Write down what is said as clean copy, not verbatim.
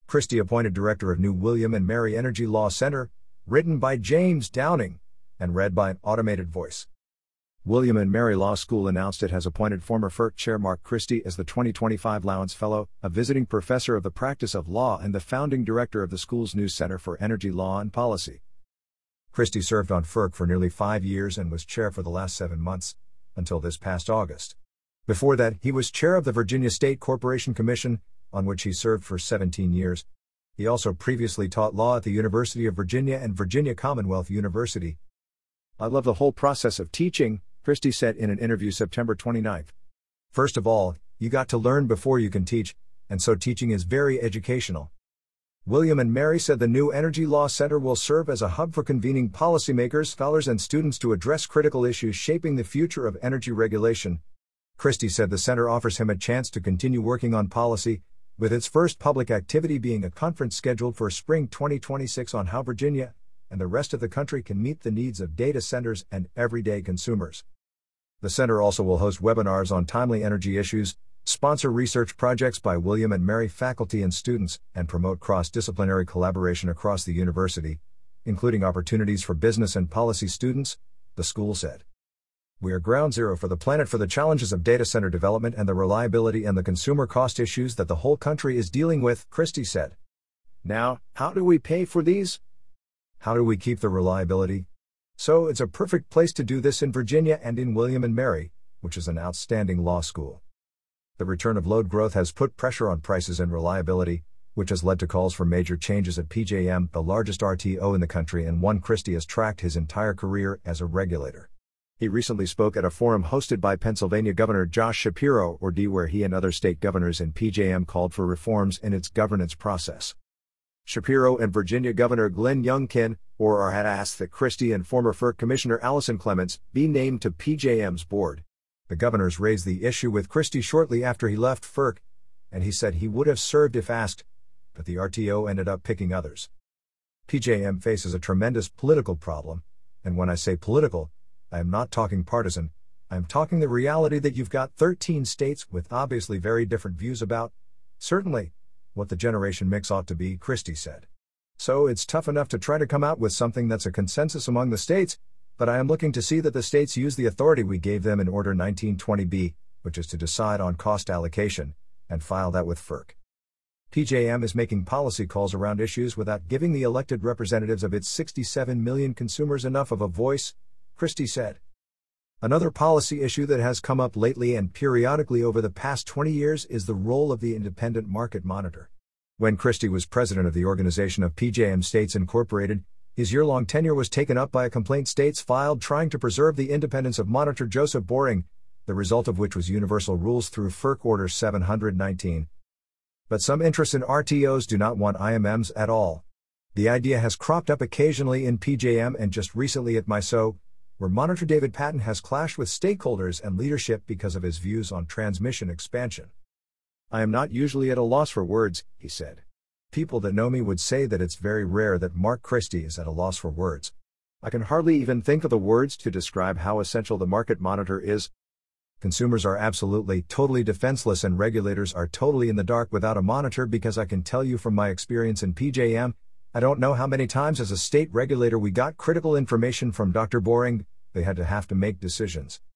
Christie appointed director of new William and Mary Energy Law Center, written by James Downing, and read by an automated voice. William and Mary Law School announced it has appointed former FERC Chair Mark Christie as the 2025 Lowndes Fellow, a visiting professor of the practice of law and the founding director of the school's new Center for Energy Law and Policy. Christie served on FERC for nearly 5 years and was chair for the last 7 months, until this past August. Before that, he was chair of the Virginia State Corporation Commission, on which he served for 17 years. He also previously taught law at the University of Virginia and Virginia Commonwealth University. "I love the whole process of teaching," Christie said in an interview September 29. "First of all, you got to learn before you can teach, and so teaching is very educational." William and Mary said the new Energy Law Center will serve as a hub for convening policymakers, scholars, and students to address critical issues shaping the future of energy regulation. Christie said the center offers him a chance to continue working on policy, with its first public activity being a conference scheduled for spring 2026 on how Virginia and the rest of the country can meet the needs of data centers and everyday consumers. The center also will host webinars on timely energy issues, sponsor research projects by William and Mary faculty and students, and promote cross-disciplinary collaboration across the university, including opportunities for business and policy students, the school said. "We are ground zero for the planet for the challenges of data center development and the reliability and the consumer cost issues that the whole country is dealing with," Christie said. "Now, how do we pay for these? How do we keep the reliability? So it's a perfect place to do this in Virginia and in William and Mary, which is an outstanding law school." The return of load growth has put pressure on prices and reliability, which has led to calls for major changes at PJM, the largest RTO in the country and one Christie has tracked his entire career as a regulator. He recently spoke at a forum hosted by Pennsylvania Governor Josh Shapiro, where he and other state governors in PJM called for reforms in its governance process. Shapiro and Virginia Governor Glenn Youngkin, had asked that Christie and former FERC Commissioner Allison Clements be named to PJM's board. The governors raised the issue with Christie shortly after he left FERC, and he said he would have served if asked, but the RTO ended up picking others. PJM faces a tremendous political problem, and when I say political, I am not talking partisan, I am talking the reality that you've got 13 states with obviously very different views about, certainly, what the generation mix ought to be, Christie said. So it's tough enough to try to come out with something that's a consensus among the states, but I am looking to see that the states use the authority we gave them in Order 1920B, which is to decide on cost allocation, and file that with FERC. PJM is making policy calls around issues without giving the elected representatives of its 67 million consumers enough of a voice, Christie said. Another policy issue that has come up lately and periodically over the past 20 years is the role of the independent market monitor. When Christie was president of the organization of PJM States Incorporated, his year-long tenure was taken up by a complaint states filed trying to preserve the independence of monitor Joseph Boring, the result of which was universal rules through FERC Order 719. But some interests in RTOs do not want IMMs at all. The idea has cropped up occasionally in PJM and just recently at MISO, where Monitor David Patten has clashed with stakeholders and leadership because of his views on transmission expansion. "I am not usually at a loss for words," he said. "People that know me would say that it's very rare that Mark Christie is at a loss for words. I can hardly even think of the words to describe how essential the market monitor is. Consumers are absolutely, totally defenseless and regulators are totally in the dark without a monitor because I can tell you from my experience in PJM, I don't know how many times as a state regulator we got critical information from Dr. Boring, they had to make decisions.